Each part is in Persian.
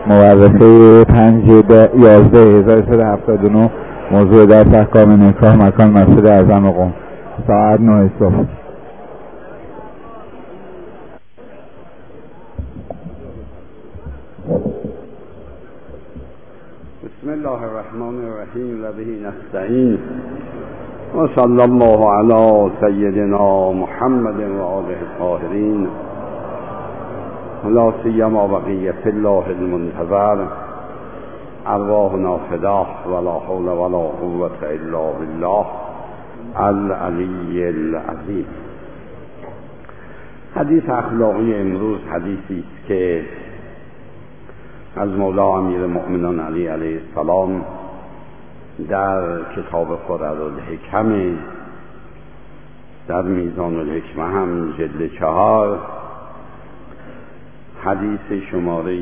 مورخه 5/11/1379 موضوع درس احکام نکاح، مکان مسجد اعظم قم، ساعت 9 صبح. بسم الله الرحمن الرحیم و به نستعین و صلی الله علی سیدنا محمد و آله الطاهرین لا سیما بقیة الله المنتظر ارواحنا فداه ولا حول ولا قوة الا بالله العلی العظیم. حدیث اخلاقی امروز حدیثی است که از مولا امیرالمؤمنین علی علیه السلام در کتاب قررالحکم در میزان الحکمه هم جلد 4 حدیث شماره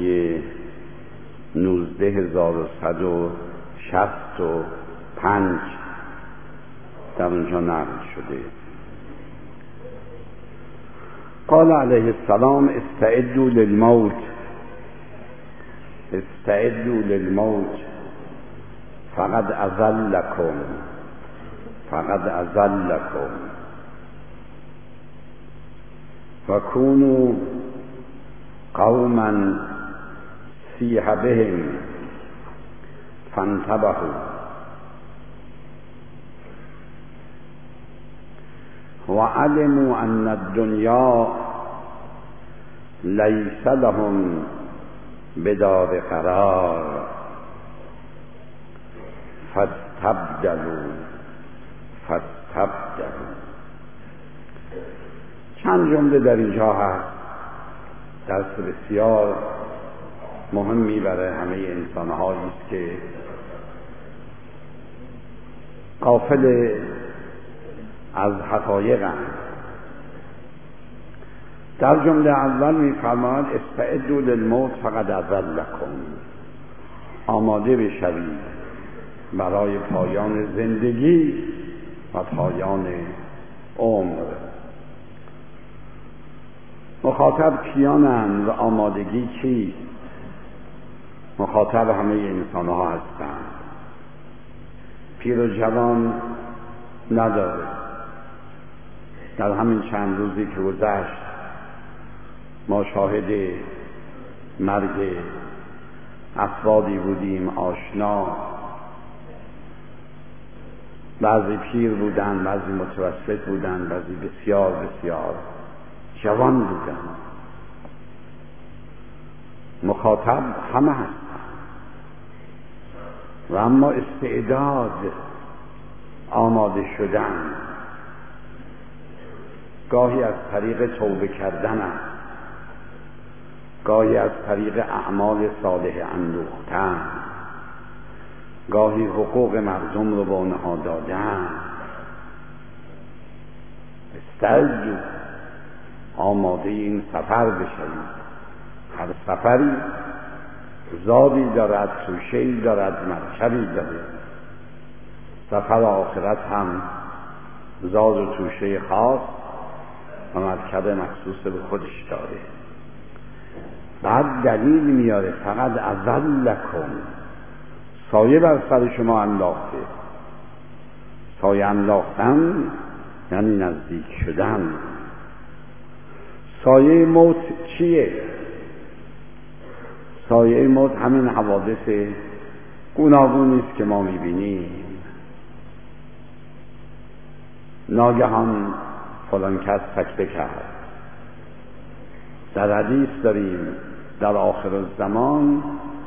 19165 در اونجا نقل شده. قال علیه السلام استعدوا للموت استعدوا للموت فقد اذلکم و کونوا قوما سیح بهم فانتبهوا و علموا ان الدنیا لیس لهم بدار قرار فاستبدلوا. چند جمله در اینجا هست، درس بسیار مهمی برای همه انسان‌هایی است که غافل از حقایقند. در جمله اول می‌فرماید استعدوا للموت فقد اذلکم، آماده بشوید برای پایان زندگی و پایان عمر. مخاطب کیانند و آمادگی چیست؟ مخاطب همه انسان‌ها هستند. پیر و جوان نداره. در همین چند روزی که گذشت ما شاهد مرگ افرادی بودیم آشنا، بعضی پیر بودن، بعضی متوسط بودن، بعضی بسیار بسیار جوان بودن. مخاطب همه هستن و اما استعداد آماده شدن گاهی از طریق توبه کردن است، گاهی از طریق اعمال صالح اندوختن، گاهی حقوق مردم رو به اونها دادن. استعدوا، آماده این سفر بشوید. هر سفری زادی دارد، توشه‌ای دارد، مرکبی دارد. سفر آخرت هم زاد و توشه خاص و مرکب مخصوص به خودش داره. بعد دلیل میاره فقط اذلکم، سایه بر سر شما انداخته. سایه انداختن یعنی نزدیک شدن. سایه موت چیه؟ سایه موت همین حوادث گوناگونی است که ما میبینیم. ناگهان فلان کس سکته کرد. در حدیث داریم در آخر الزمان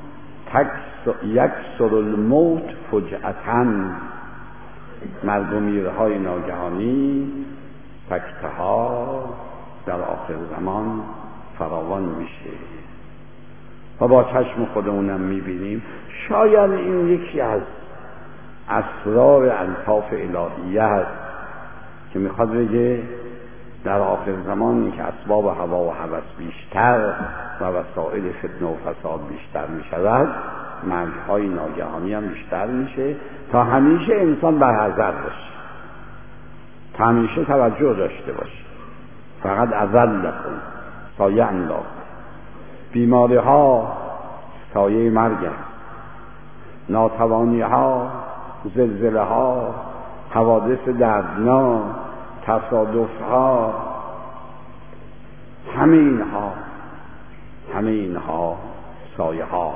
یکسر الموت فجأةً، مرگومیرهای ناگهانی، سکته ها در آخر زمان فراوان میشه و با چشم خودمونم میبینیم. شاید این یکی از اسرار الطاف الهیه است که میخواد بگه در آخر زمانی که اسباب هوا و هوس بیشتر و وسایل فتنه و فساد بیشتر میشود، مرگ‌های ناگهانی هم بیشتر میشه تا همیشه انسان برحذر باشه، تا همیشه توجه داشته باشه. فقط اذلکم، سایه انداخت. بیماری ها، سایه مرگ است. ناتوانی ها، زلزله ها، حوادث دردناک، تصادف ها، همه اینها سایه ها.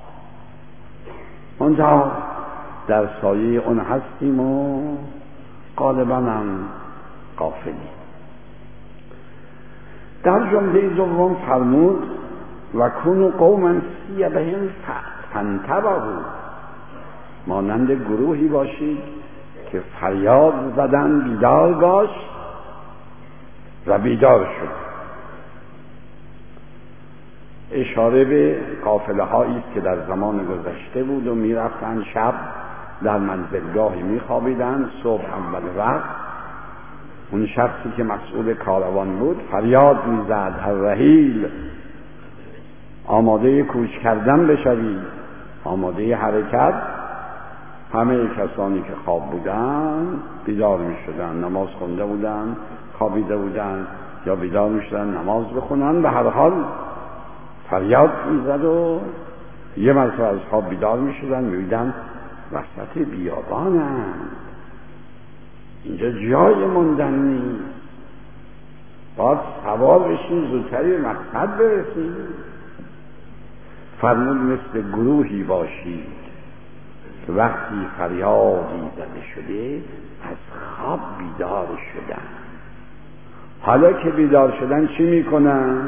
منتها در سایه اون هستیم و غالبا هم غافلیم. در جمله دوم فرمود و کونوا قوما سیبهم فانتبهوا، مانند گروهی باشید که فریاد زدن بیدار باش و بیدار شد. اشاره به قافله هایی است که در زمان گذشته بود و میرفتند شب در منزلگاهی میخوابیدند، صبح اول وقت اون شخصی که مسئول کاروان بود فریاد میزد الرحیل، آماده کوچ کردن بشوید، آماده حرکت. همه کسانی که خواب بودن بیدار میشدن، نماز خونده بودن، خوابیده بودن یا بیدار میشدن نماز بخونن. به هر حال فریاد میزد و یه مرتبه از خواب بیدار میشدن، میدیدن وسط بیابانن، اینجا جای موندن نیست، باید سوار بشین زودتری به مقصد برسیم. فرمود مثل گروهی باشید که وقتی فریادی زده شده از خواب بیدار شدن. حالا که بیدار شدن چی میکنن؟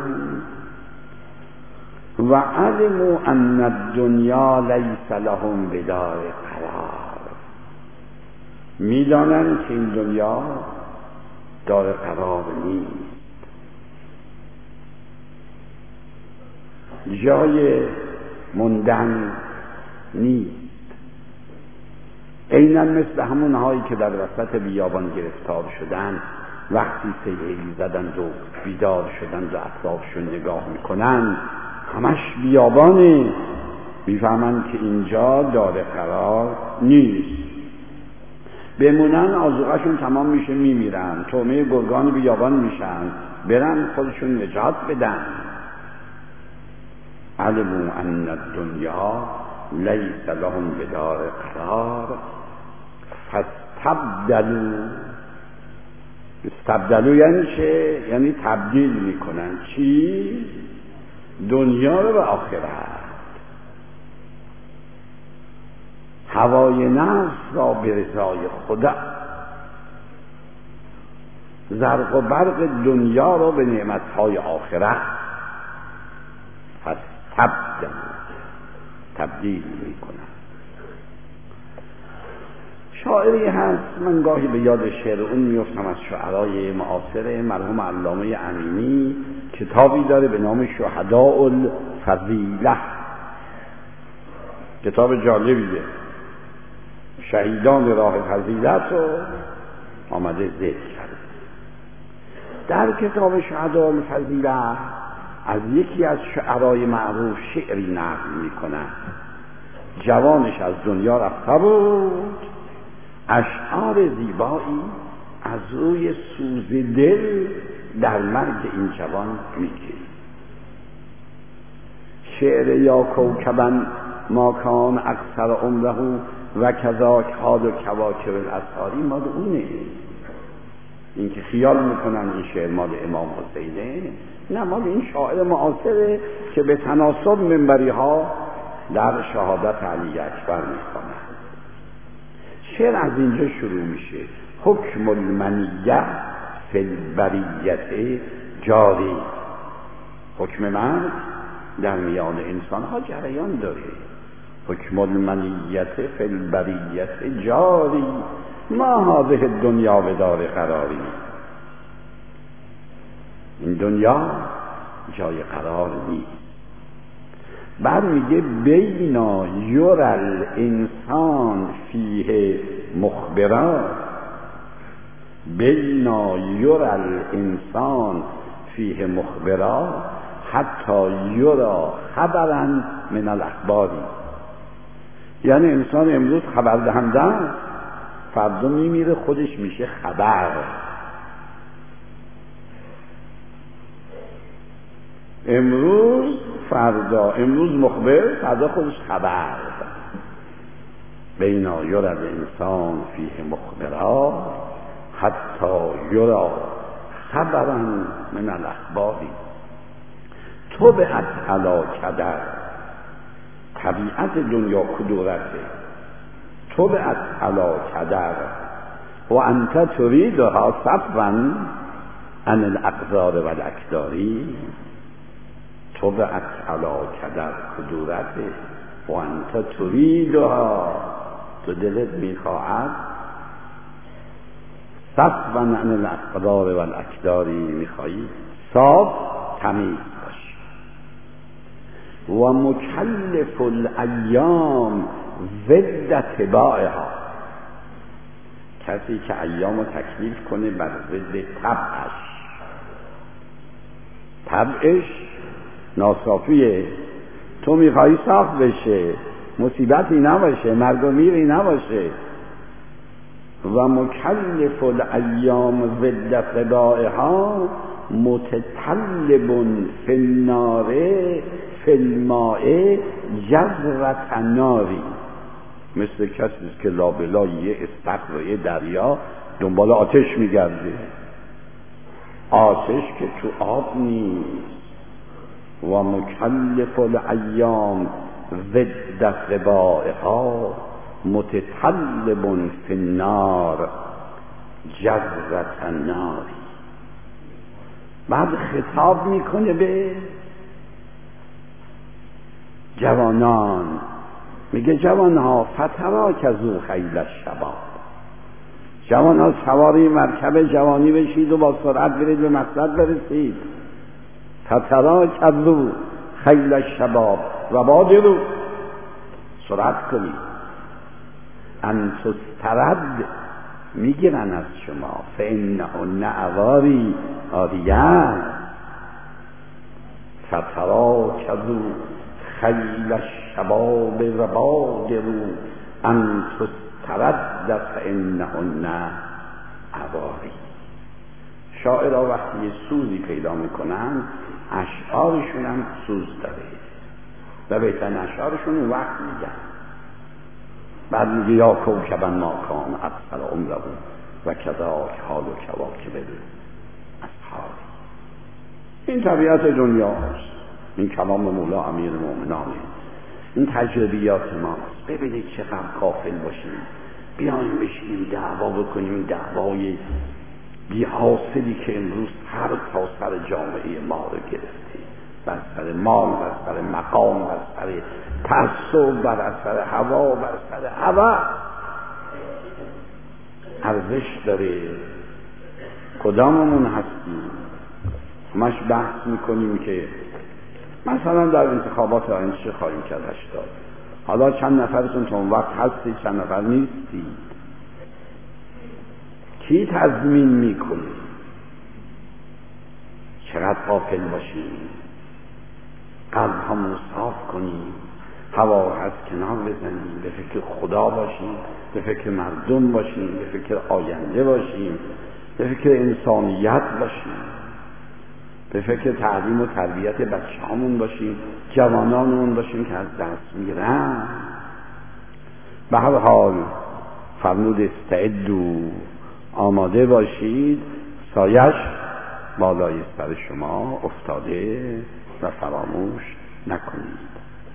و علموا ان الدنیا لیس لهم بدار قرار، میدانند که این دنیا دار قرار نیست، جای موندن نیست. عیناً مثل همون هایی که در وسط بیابان گرفتار شدن، وقتی سیلی زدند و بیدار شدند و اطرافشون نگاه میکنن، همش بیابانه، میفهمند که اینجا دار قرار نیست. بمونن آذوقه‌شون تمام میشه، میمیرن، طعمه گرگان بیابان میشن، برن خودشون نجات بدن. علموا ان الدنیا لیس لهم بدار قرار فاستبدلوا یعنی چه؟ یعنی تبدیل میکنن چی؟ دنیا رو به آخرت، هوای نفس را به رضای خدا، زرق و برق دنیا را به نعمتهای آخرت تبدیل میکنن. شاعری هست، من گاهی به یاد شعر اون میفتم، از شعرای معاصر مرحوم علامه امینی، کتابی داره به نام شهداء الفضیله، کتاب جالبیه، شهیدان راه فضیلت رو آمده ذکر کرده. در کتاب شهداء الفضیله از یکی از شعرای معروف شعری نقل میکنن. جوانش از دنیا رفته بود، اشعار زیبایی از روی سوز دل در مرگ این جوان میگه. شعر یا کوکبا ما کان اکثر عمره و کذاک حال و کواکب الاساری مال اونه. این که خیال میکنن این شعر مال امام حسینه، نه، مال این شاعر معاصره که به تناسب منبری ها در شهادت علی اکبر میکنن. شعر از اینجا شروع میشه: حکم المنیه فی البریت جاری، حکم مرگ در میان انسان ها جریان داره. حکم المنیت فی البریت جاری، ما هذه الدنیا بدار قراری، این دنیا جای قرار نیست. بعد میگه بینا یرى الانسان فیه مخبرا، بینا یرى الانسان فیه مخبرا حتی یرى خبرا من الاخباری. یعنی انسان امروز خبر دهنده، فردا میمیره خودش میشه خبر. امروز فردا، امروز مخبر، فردا خودش خبر. بینا یرد انسان فیه مخبرا حتی یرا خبرا من الاخباری. طبعت علی کدر، طبیعت دنیا کدورته، طبعت علی کدر و انت تریدها صفا عن الاقدار و الاکداری. طبعت علی کدر کدورته و انت تریدها، تو دلت میخواهد صفا عن الاقدار و الاکداری، میخواهی صاف تمیز باشی. و مکلف الایام ضد طباعها، کسی که ایام رو تکلیف کنه بر ضد طبعش ناصافیه. تو میخوایی صاف بشه، مصیبتی نباشه، مرگ و میری نباشه. و مکلف الایام ضد طباعها متطلب فی النار فی الماء جذرة ناری. مثل کسی که لابلا یه استخر یه دریا دنبال آتش میگرده، آتش که تو آب نیست. و مکلف الایام ضد طباعها متطلب فی النار جذرة ناری. بعد خطاب میکنه به جوانان، میگه جوانها فتراکزوا خیل الشباب، جوانها سواری مرکب جوانی بشید و با سرعت برید به مقصد برسید. فتراکزوا خیل الشباب و بادروا، سرعت کنید. ان تسترد، میگیرن از شما، فانهن عواری عاریان. فتراکزوا خیل الشباب و بادروا ان تسترد فانهن عواری. شاعرها وقتی یه سوزی پیدا میکنن اشعارشون هم سوز داره و بهترین اشعارشون اون وقت میگن. بعد میگه یا کوکبا ما کان اکثر عمره و کذاک حال و کواکب اصحاب. این طبیعت دنیاست، این کلام مولا امیر مومنانه، این تجربیات ماست. ببینید چقدر غافل باشیم، بیایم بشینیم دعوا بکنیم، دعوای بی حاصلی که امروز هر تا سر جامعه ما رو گرفته، بر سر مال، بر سر مقام، بر سر تعصب، بر سر هوا، بر سر هوا. ارزش داره کداممون هستیم؟ همش بحث میکنیم که مثلا در انتخابات آینده چه خواهیم کرد 80. حالا چند نفرتون تو اون وقت هستی، چند نفر نیستی؟ کی تضمین میکنه؟ چقدر غافل باشیم، قلب همون صاف کنیم، هوا هست کنار بزنیم، به فکر خدا باشیم، به فکر مردم باشیم، به فکر آینده باشیم، به فکر انسانیت باشیم، به فکر تعلیم و تربیت بچه‌هامون باشیم، جوانانمون باشیم که از دست میرن. به هر حال فرمود استعدوا، آماده باشید، سایش بالای سر شما افتاده و فراموش نکنید.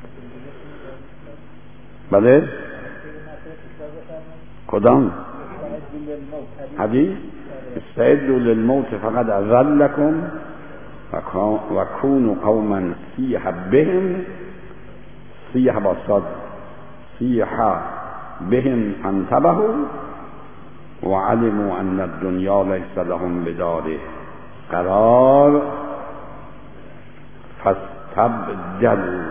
بله؟ کدام؟ حدیث استعدوا للموت فقد اذلکم و کونوا قوما سیح بهم، سیح با صاد، سیح بهم فانتبهوا وعلموا ان الدنيا ليس لهم بدار قرار فاستبدلوا.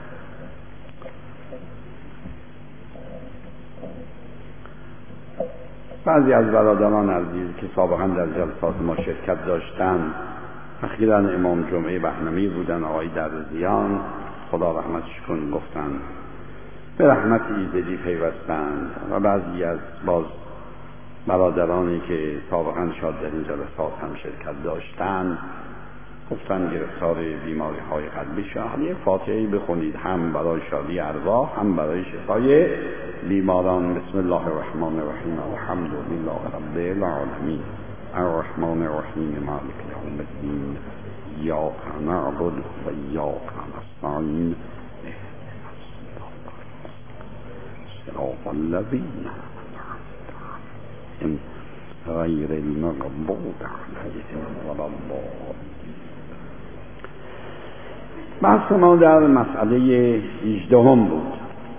بعضی از برادران عزیز که سابقا در جلسات ما شرکت داشتند، اخیراً امام جمعه بهنمی بودن، آقای دروزیان خدا رحمتش کن، گفتن به رحمت ایزدی پیوستند و بعضی از باز برادرانی که سابقا شاید در این جلسات هم شرکت داشتند گفتن گرفتار بیماری های قلبی شد. یه فاتحه بخونید هم برای شادی ارواح هم برای شفای بیماران. بسم الله الرحمن الرحیم الحمد لله رب العالمین الرحمن الرحیم مالک یوم الدین ایاک نعبد و ایاک نستعین صراط الذین غیر المغضوب علیهم ولا الضالین. بحث ما در مسئله 18 بود.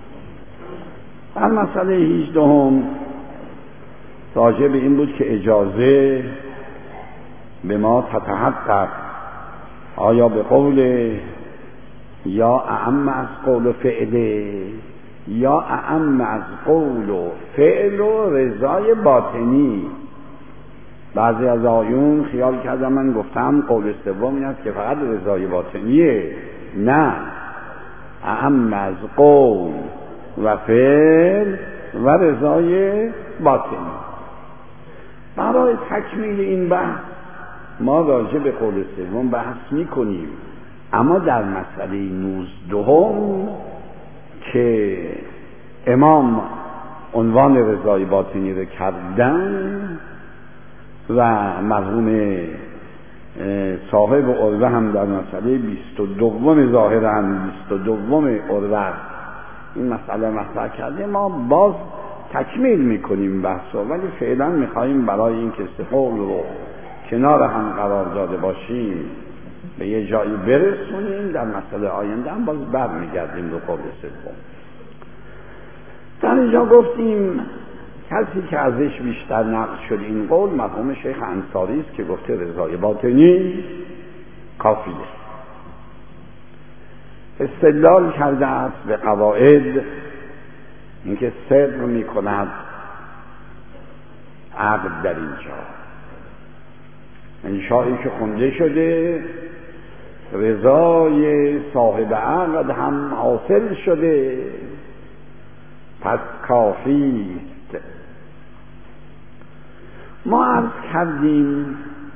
در مسئله 18 راجع به این بود که اجازه به ما تتحقق آیا به قول یا اعم از قول و فعل یا اعم از قول و فعل و رضای باطنی. بعضی از آیون خیال کردم من گفتم قول سوم این است که فقط رضای باطنیه. نه، اعم از قول و فعل و رضای باطنی. برای تکمیل این بحث ما راجع به قول سوم بحث میکنیم، اما در مسئله 19 که امام عنوان رضای باطنی رو کردن و مرحوم صاحب عروه هم در مسئله 22 ظاهرا 22 عروه این مسئله مطرح کرده، ما باز تکمیل میکنیم بحثو، ولی فعلا میخواییم برای اینکه سه قول رو کنار هم قرار داده باشیم به یه جایی برسونیم، در مسئله آینده هم باز برمیگردیم به قول سوم. در اینجا گفتیم کسی که ازش بیشتر نقل شد این قول مرحوم شیخ انصاری است که گفته رضای باطنی کافیه. استدلال کرده است به قواعد اینکه صدق میکند عقد در اینجا، انشایی که خونده شده رضای صاحب عقد هم حاصل شده، پس کافی است. ما عرض کردیم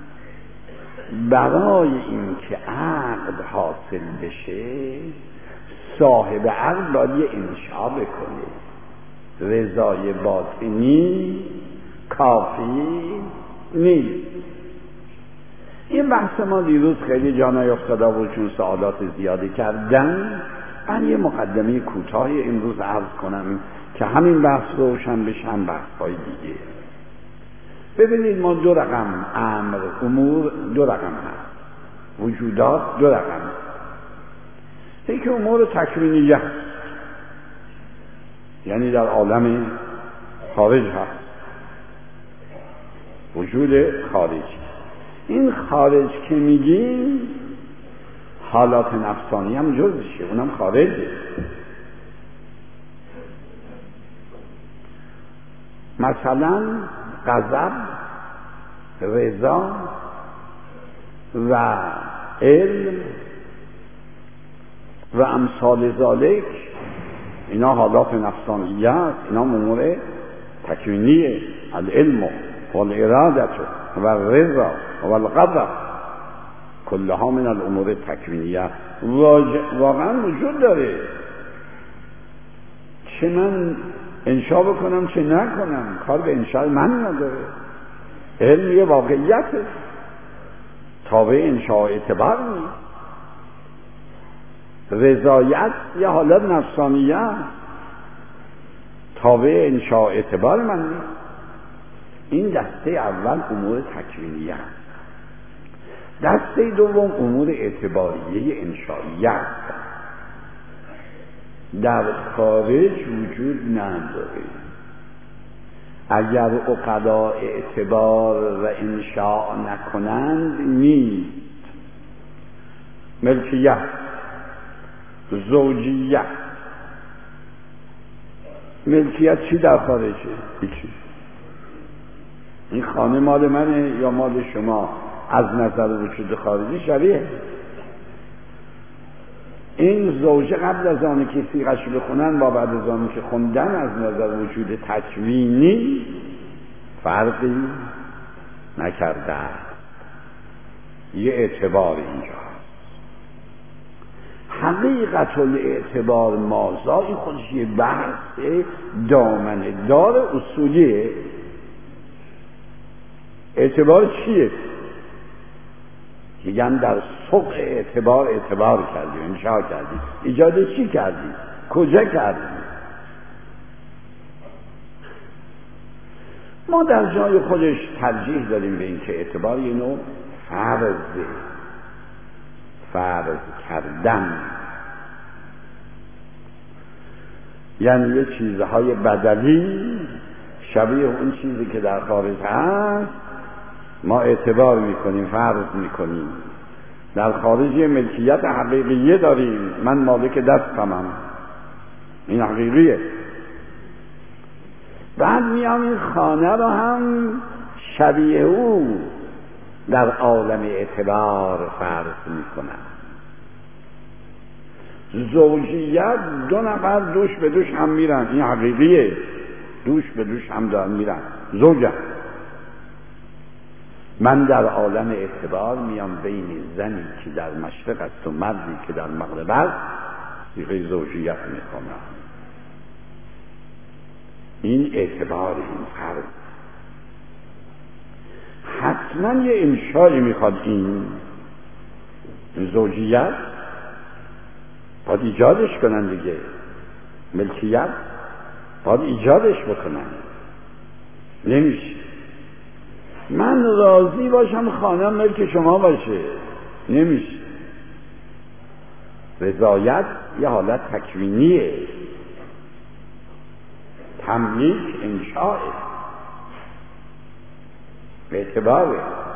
برای اینکه عقد حاصل بشه صاحب عقد باید یه انشا بکنه، رضای باطنی کافی نیست. این بحث ما دیروز خیلی جا نیفتاده بود چون سوالات زیادی کردن. من یه مقدمه کوتاهی امروز عرض کنم که همین بحث روشن بشه هم بحث‌های دیگه. ببینید ما دو رقم امر امور دو رقم هست، وجودات دو رقم. یکی امور تکوینیه یعنی در عالم خارج هست، وجود خارجی. این خارج که میگیم حالات نفسانی هم جزشه، اونم خارجه. مثلا غضب، رضا و علم و امثال ذالک، اینا حالات نفسانیه است، اینا امور تکوینیه. العلم و الارادت و الرضا و الغضب کلها من الامور تکوینیه. واقعا وجود داره، چه من انشا بکنم چه نکنم کار به انشا من نداره. علم یه واقعیت تابع انشا اعتبار نیست. رضایت یه حالت نفسانیه تابع انشا اعتبار من نیست. این دسته اول امور تکوینیه، دسته دوم امور اعتباریه انشائیه در خارج وجود نداره. اگر عقلا اعتبار و انشاء نکنند نیست. ملکیت، زوجیت. ملکیت چی در خارجه؟ هیچی. این خانه مال منه یا مال شما از نظر وجود خارجی شبیه. این زوجه قبل از آنی که سیغش بخونن با بعد از آنی که خوندن از نظر وجود تکوینی فرقی نکرده. یه اعتبار اینجا حقیقت الاعتبار مازا، این خودش یه بحث دامنه دار اصولیه. اعتبار چیه؟ میگن در سوق اعتبار کردی، انشاء کردی، ایجاد چی کردی، کجا کردی. ما در جای خودش ترجیح داریم به این که اعتبار یه نوع فرض کردن، یعنی یه چیزهای بدلی شبیه اون چیزی که در خارج هست ما اعتبار میکنیم، فرض میکنیم. در خارج یه ملکیت حقیقیه داریم، من مالک دستمم، این حقیقیه. بعد میام این خانه رو هم شبیه او در عالم اعتبار فرض میکنم. زوجیت 2 نفر دوش به دوش هم میرن، این حقیقیه، دوش به دوش هم دارن میرن، زوجم. من در عالم اعتبار میام بین زنی که در مشرق است و مردی که در مغرب است صیغه زوجیت میکنم. این اعتبار، این فرض حتما یه انشایی میخواد. این زوجیت باید ایجادش کنن دیگه، ملکیت باید ایجادش بکنن. نمیشه من راضی باشم خانم ملک شما باشه، نمیشه. رضایت یه حالت تکوینیه، تملیک انشاء به اعتباره.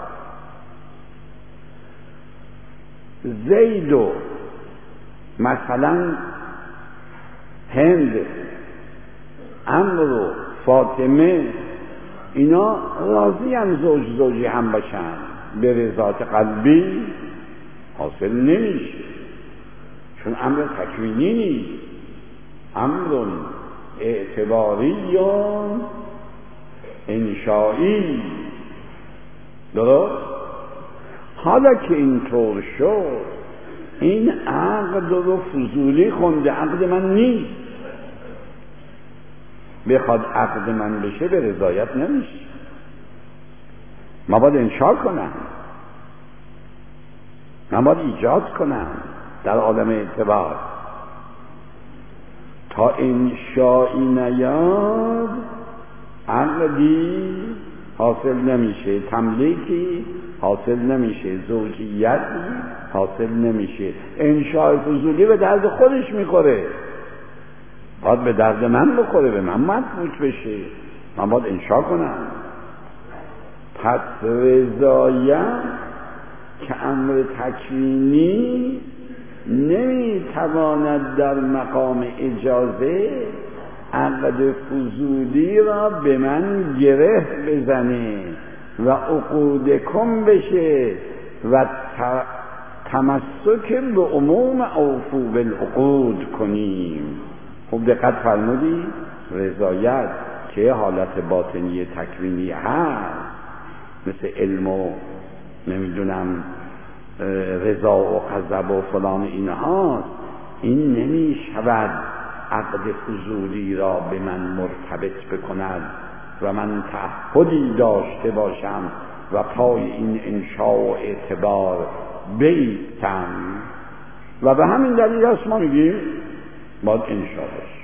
زید و مثلا هند، عمرو و فاطمه، اینا راضی هم زوجی هم باشن، به رضایت قلبی حاصل نمیشه، چون امر تکوینی نیست، امر اعتباری و انشایی. درست؟ حالا که اینطور شد، این عقد رو فضولی خونده، عقد من نیست. بخواد عقد من بشه به رضایت نمیشه، من باید انشا کنم، من باید ایجاد کنم در عالم اعتبار. تا انشایی نیاد عقدی حاصل نمیشه، تملیکی حاصل نمیشه، زوجیتی حاصل نمیشه. انشای فضولی به درد خودش میخوره، باید به درد من بخوره، به من مربوط بشه، من باید انشا کنم. پس رضایت که امر تکوینی نمیتواند در مقام اجازه عقد فضولی را به من گره بزنه و عقودکم بشه و تمسک به عموم اوفو بالعقود کنیم. خوب دقت فرمودی؟ رضایت که حالت باطنی تکوینی هست، مثل علم و نمیدونم رضا و غضب و فلان اینها، این نمی شود عقد فضولی را به من مرتبط بکند و من تعهدی داشته باشم و پای این انشاء و اعتبار بیستم. و به همین دلیل هست ما میگیم باید انشاء باشه.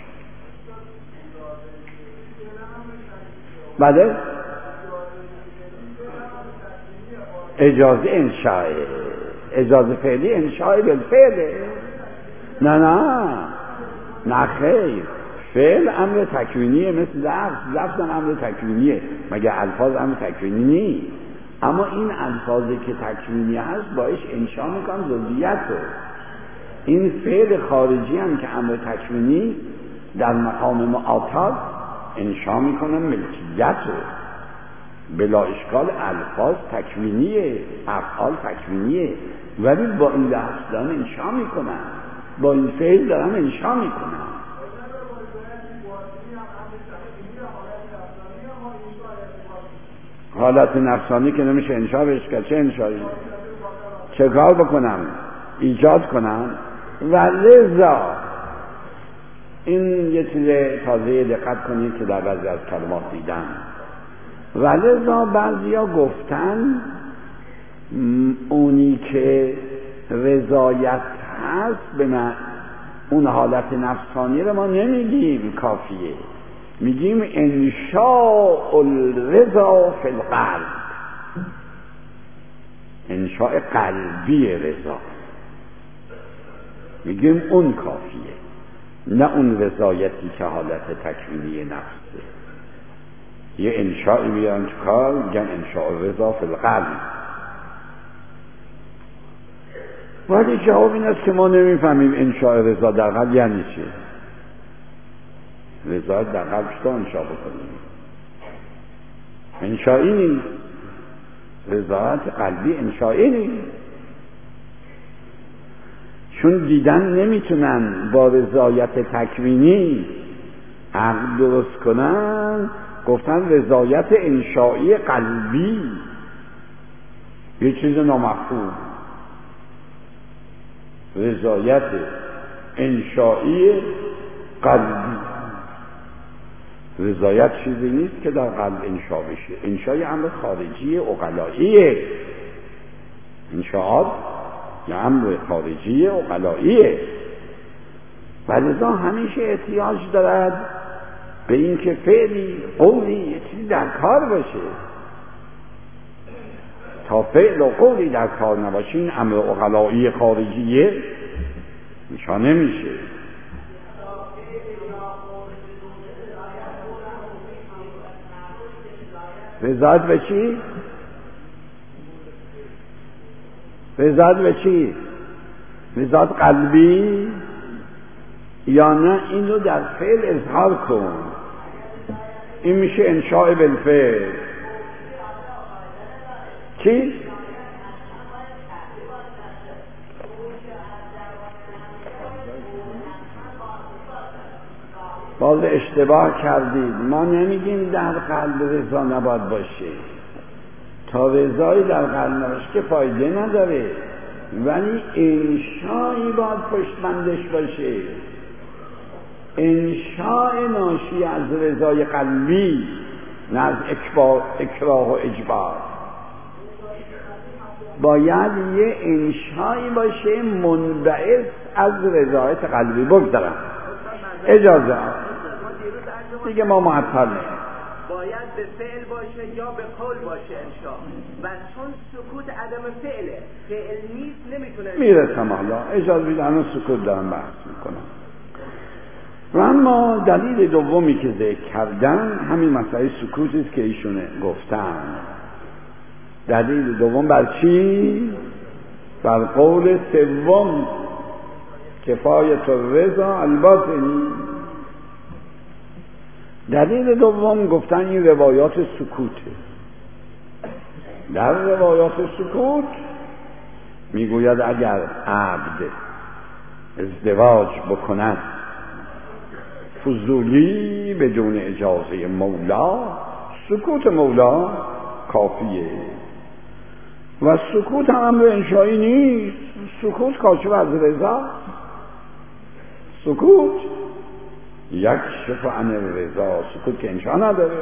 بله، اجازه انشاء، اجازه فعلی انشاء بالفعل. نه خیر، فعل امر تکوینیه، مثل لفظ امر تکوینیه، مگه الفاظ امر تکوینی نیست؟ اما این الفاظی که تکوینی هست باعث انشاء میکنم زوجیت رو. این فعل خارجی هم که امر تکوینی در مقام معاطات انشاء میکنم ملکیت رو. بلا اشکال الفاظ تکوینیه، افعال تکوینیه، ولی با این لفظ دارم انشاء میکنم، با این فعل دارم انشاء میکنم. حالت نفسانی که نمیشه انشاء بهش کرد، چه انشایی؟ چه کار بکنم؟ ایجاد کنم. و لذا این یه چیز تازه دقت کنید که در بعضی از کلمات دیدم. و لذا بعضیا گفتن اونی که رضایت هست به من اون حالت نفسانی رو ما نمیگیم کافیه، میگیم انشاء الرضا فی القلب، انشاء قلبی رضا، میگیم اون کافیه، نه اون رضایتی که حالت تکوینی نفسه. یه انشاءی میان تو کار میگن انشاء الرضا فی القلب. ولی جواب این است که ما نمیفهمیم انشاء رضا در قلب یعنی چه. رضایت در قلب چطور انشاء بکنیم؟ انشائی نیست، رضایت قلبی انشائی نیست. چون دیدن نمیتونن با رضایت تکوینی عقل درست کنن، گفتن رضایت انشائی قلبی، یه چیز نامفهوم. رضایت انشائی قلبی، رضایت چیزی نیست که در قلب انشا بشه. انشای امر خارجی عقلاییه، انشاءات یا امر خارجی عقلاییه. و لذا همیشه احتیاج دارد به این که فعلی قولی یه چیزی در کار باشه. تا فعل و قولی در کار نباشه این امر عقلایی خارجیه انشا نمیشه. رضایت به چی؟ رضایت به چی؟ رضایت قلبی یا نه این رو در فعل اظهار کن؟ این میشه انشاء بالفعل. چی؟ باز اشتباه کردید. ما نمیگیم در قلب رضا نباید باشه. تا رضایی در قلب نباشه که فایده نداره، ولی انشایی باید پشتبندش باشه. انشاء ناشی از رضای قلبی، نه از اکراه و اجبار. باید یه انشایی باشه منبعث از رضایت قلبی. بگذارم اجازه دیگه ما معطل نیم. باید به فعل باشه یا به قول باشه انشاء، و چون سکوت عدم فعله، فعل نیست نمیتونه. میرسم حالا، اجازه بیدن الان سکوت دارم بحث میکنم. و اما دلیل دومی که ذکر کردن همین مسئله سکوتی است که ایشونه گفتن. دلیل دوم بر چی؟ بر قول سوم کفایت الرضا الباطنی. دلیل دوم گفتن این روایات سکوته. در روایات سکوت میگوید اگر عبد ازدواج بکند فضولی بدون اجازه مولا، سکوت مولا کافیه. و سکوت هم امر انشایی نیست. سکوت کاشف از رضا. سکوت یکشف عن الرضا، سکوت که انشا نداره.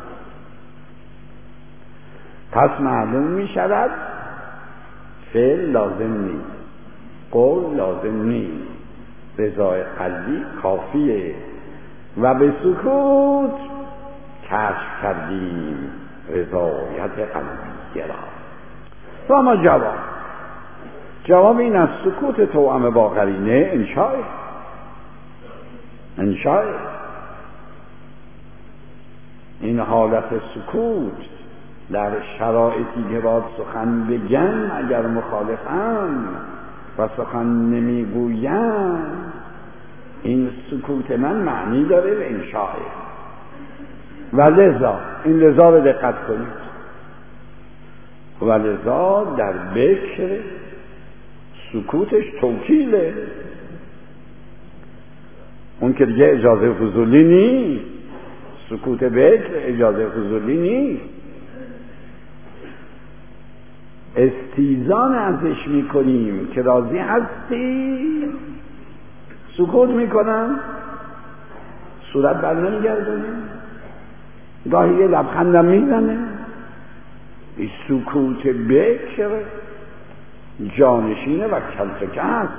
پس معلوم می شود فعل لازم نیست، قول لازم نیست، رضای قلبی کافیه. و به سکوت کشف کردیم رضایت قلبی را. و اما جواب این از سکوت توأم با قرینه انشاء این حالت سکوت در شرایطی که باید سخن بگن اگر مخالفم و سخن نمیگویم، این سکوت من معنی داره به انشاء. و لذا این لذا رو دقت کنید. و لذا در بکر سکوتش توکیله. اون که دیگه اجازه فضولی نیست. سکوت بکر اجازه فضولی نیست. استیزان ازش میکنیم که راضی هستی، سکوت میکنم، صورت بر نمیگردونه، گاهی یه لبخندم میزنه. این سکوت بکر جانشینه و کلفکه هست.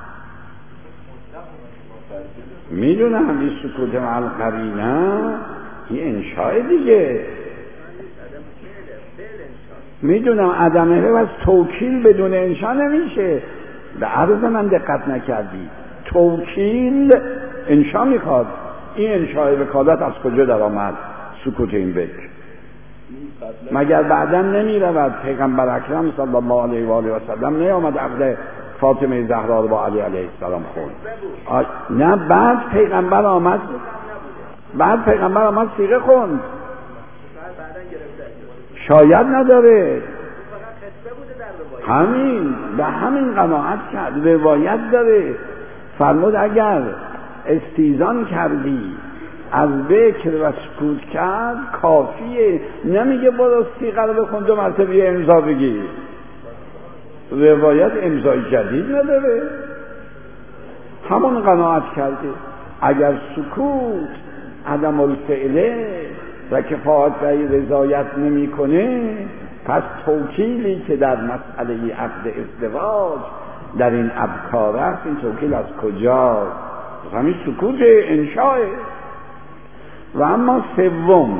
میدونم این سکوت مع القرینه این انشاء دیگه، میدونم عدمه و از توکیل بدون انشاء نمیشه. به عرض من دقت نکردی، توکیل انشاء میخواد. این انشاء وکالت از کجا در آمد؟ سکوت این بکر مگر بعدا نمی رود پیغمبر اکرم صلی الله علیه و آله و سلم نیامد عقد فاطمه زهرا رو با علی علیه السلام خوند؟ نه، بعد پیغمبر آمد صیغه خوند. شاید نداره، همین به همین قناعت کرد. روایت داره فرمود اگر استیزان کردی از بکر و سکوت کرد کافیه، نمیگه برو صیغه رو بخون 2 مرتبه امضا بگی. روایت امضای جدید نداره، همون قناعت کرده. اگر سکوت عدم الفعله و کفایت و رضایت نمی کنه، پس توکیلی که در مسئله عقد ازدواج در این ابکار است، این توکیل از کجا؟ همین سکوت انشاء. و اما سوم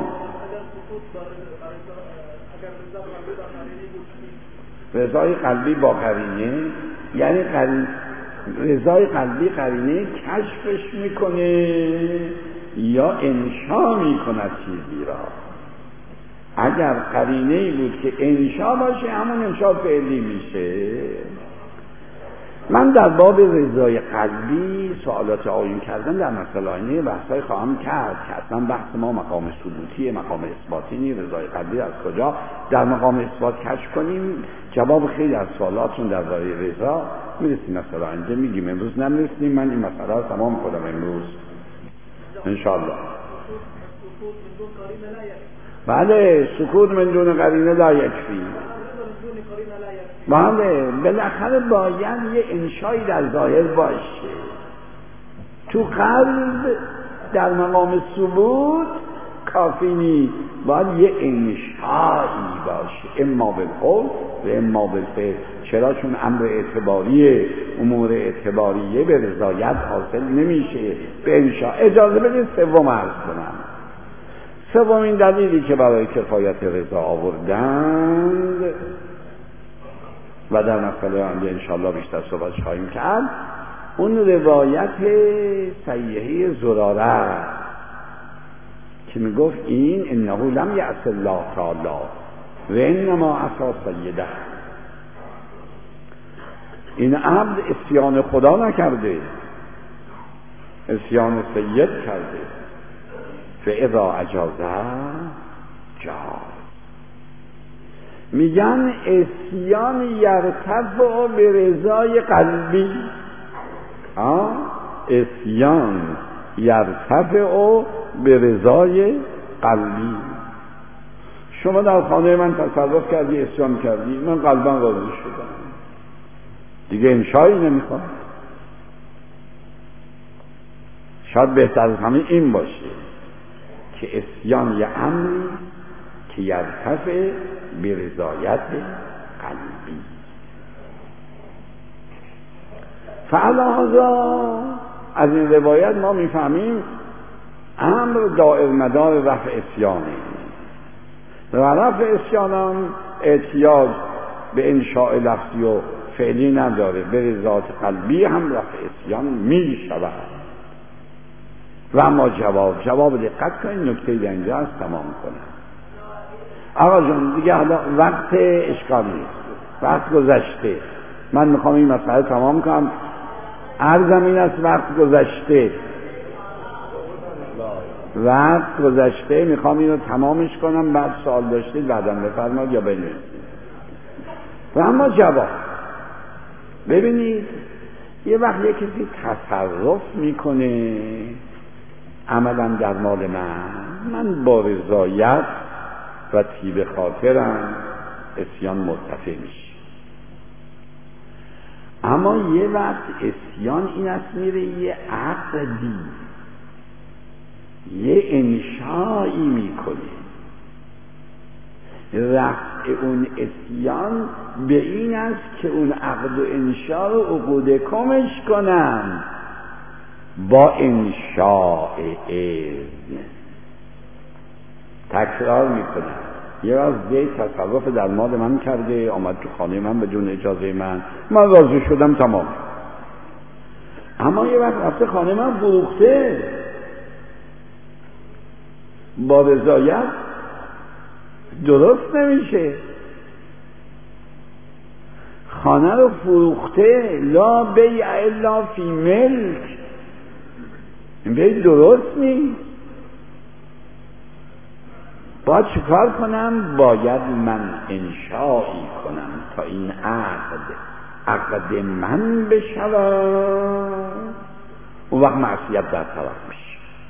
رضای قلبی با قرینه، یعنی رضای قلبی قرینه کشفش میکنه یا انشاء میکند چیزی را. اگر قرینه‌ای بود که انشاء باشه همون انشاء فعلی میشه. من در باب رضای قلبی سوالات آیون کردن در مسئله آینه بحثای خواهم کرد که اصلا بحث ما مقام ثبوتی مقام اثباتی نیست. رضای قلبی از کجا در مقام اثبات کشف کنیم؟ جواب خیلی از سوالاتون در باره رضا میرسیم مسئله آینده میگیم، امروز نمیرسیم. من این مسئله رو تمام کنم امروز انشاءالله. بله، سکوت من دون قرینه لا یکفی. بله، بالاخره باید یه انشایی در ظاهر باشه. تو قلب در مقام ثبوت کافی نیست، باید یه انشایی باشه، اما بالقول و اما بالفعل. چرا؟ چون امر اعتباریه، امور اعتباریه به رضایت حاصل نمیشه به انشا. اجازه بدید سوم عرض کنم. سومین دلیلی که برای کفایت رضا آوردند و در مسئله آینده انشاءالله بیشتر صحبت خواهیم کرد، اون روایت صحیحه زراره که میگفت این انه لم یعص الله تعالی و انما عصا سیده. این عبد عصیان خدا نکرده، عصیان سید کرده. فاذا اجازه جاز. میگن عصیان یرتفع به رضای قلبی. عصیان یرتفع به رضای قلبی. شما در خانه من تصرف کردی، عصیان کردی، من قلبا راضی شدم، دیگه انشایی نمیخوام. شاید بهتر از همه این باشه که عصیان یه امری که یرتفع به رضایت قلبی. فعلاً از این روایت ما میفهمیم امر دائر مدار رفع عصیانه و رفع عصیان احتیاج به انشاء لفظی و فعلی نداره، به رضایت قلبی هم رفع عصیان می شود. و اما جواب دقت کنید، نکته در اینجا هست تمام کنم. آقا جان دیگه حالا وقت اشکال نیست، وقت گذشته، من میخوام این مسئله تمام کنم. عرضم این است وقت گذشته میخوام اینو تمامش کنم. بعد سوال داشتید بعدم بفرمایید یا بنویسید. و اما جواب ببینید، یه وقت یه کسی تصرف میکنه عملا در مال من با رضایت و طیب خاطرم عصیان مرتفع میشه. اما یه وقت اسیان این است میره یه عقدی، یه انشایی میکنه. رفع اون اسیان به این است که اون عقد و انشا رو عقود کمش کنم با انشاء اذن. تکرار میکنم. یه از زید تصرف در مال من کرده، آمد تو خانه من بدون اجازه من راضی شدم، تمام. اما یه وقت رفته خانه من فروخته با رضایت، درست نمیشه. خانه رو فروخته، لا بیع الا فی ملک، این بیع درست نیست. باید چیکار کنم؟ باید من انشایی کنم تا این عقد من بشود، اون وقت معصیت برطرف میشه.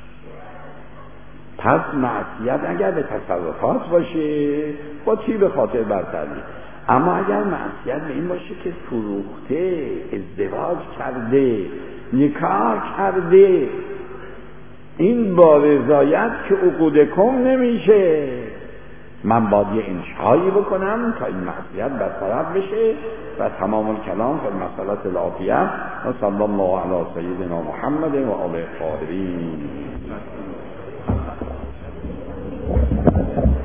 پس معصیت اگر به تصرفات باشه با چی به خاطر برطرف، اما اگر معصیت به این باشه که فروخته، ازدواج کرده، نکاح کرده، این با رضایت که عقود کم نمیشه. من باید یه انشایی بکنم تا این معصیت برطرف بشه و تمام الکلام فی مسئله العافیه. و صلی الله علی سیدنا محمد و آله الطاهرین.